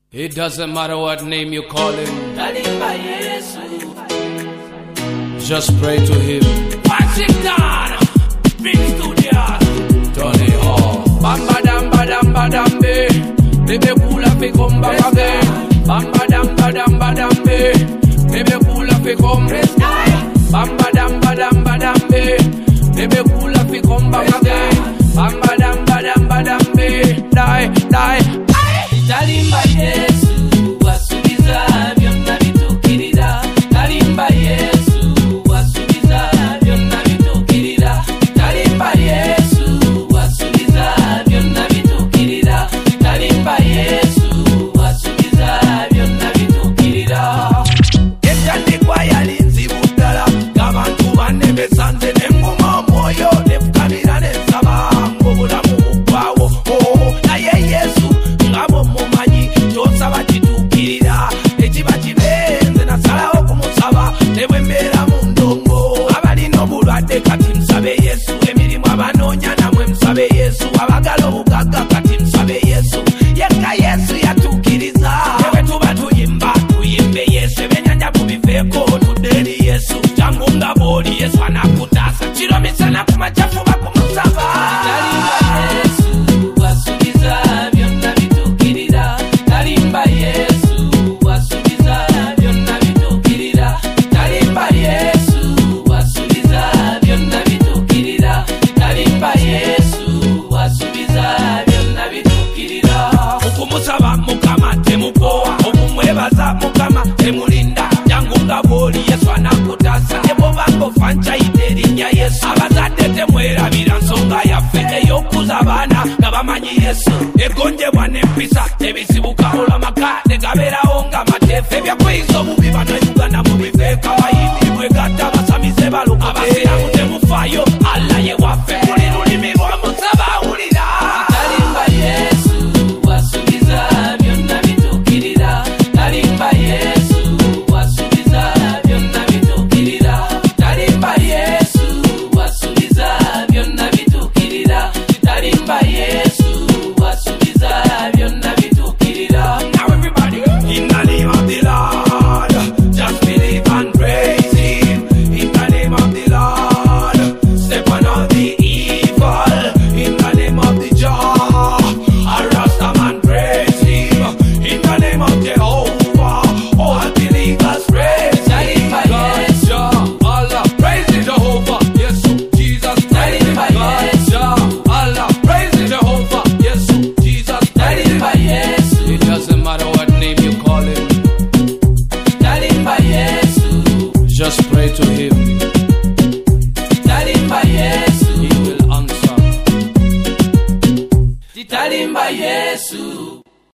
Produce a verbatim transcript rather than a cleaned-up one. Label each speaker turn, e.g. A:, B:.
A: It doesn't matter what name you call him. Just pray to him.
B: Washington, big studios.
A: Tony Hall.
B: Bamba dam badam badam be. Baby pula fi come back again. Bamba dam badam badam be. Baby pula fi come. Bamba dam badam badam be. Baby pula fi come back again. Bamba dam badam badam be. Die, die. Talimba Yesu, wasubiza byonna bitukirira. Talimba Yesu, wasubiza byonna bitukirira. Talimba Yesu, wasubiza byonna bitukirira. Talimba Yesu, wasubiza byonna bitukirira. Ekyandikwa yali nzibu ddala, ng'abantu banne besanze ne nguma omwoyo ne fukamira ne nsaba ng'obulamu buggwawo. Oh, naye Yesu ngabo mumanyi kyosaba kitukirira. Ekiba kibenze nasalawo kumusaba ne bwe mbeera mu ndongo. Abalina obulwadde kati musabe Yesu. Emirimu abanoonya namwe musabe Yesu. Abagala obugagga kati musabe Yesu. Yekka Yesu yatukiriza. Ne bwe tuba tuyimba tuyimbe Yesu. Ebyennyanja tubiveeko tudde eri Yesu. Jangu nga bw'oli Yesu anakutaasa. Kiro misana ku makya fuba kumusaba. Talimba Yesu, wasubiza byonna bitukirira. Talimba Yesu, wasubiza byonna bitukirira. Talimba Yesu, wasubiza byonna bitukirira. Talimba Yesu, wasubiza byonna bitukirira. Okumusaba Mukama temukowa, okumwebaza Mukama temulinda. Jangu nga bw'oli Yesu anakutaasa. Ne bw'oba ng'ofa nkyayita erinnya Yesu. Abazadde temwerabira nsonga yaffe ey'okuza abaana nga bamanyi Yesu. Egonjebwa n'empisa ebisibuka olw'amaka ne gabeerawo nga mateefu. Ebyakuyiza obubi bannayuganda mubiveeko. Abayimbi bwegatta basamize baluka. Abasiraamu temufaayo, Allah ye waffe. Buli lulimi lw'omusaba awulira. Talimba Yesu, wasubiza byonna bitukirira. Talimba Yesu, wasubiza byonna bitukirira. Talimba Yesu, wasubiza byonna bitukirira. Talimba Yesu, wasubiza byonna bitukirira. Now everybody, in the name of the Lord, just believe and praise him. In the name of the Lord, step on all the evil. In the name of the Jah, a Rasta man praise him. In the name of Jehovah, all believers praise him.
A: God, Jah, Allah, praise Jehovah. Yes, Jesus,
B: Talimba
A: God, Jah, Allah, praise Jehovah. Yes, Jesus,
B: Talimba Yesu,
A: It doesn't matter what name you call him.
B: Talimba Yesu,
A: Just pray to him.
B: Talimba Yesu,
A: He will answer.
B: Talimba Yesu.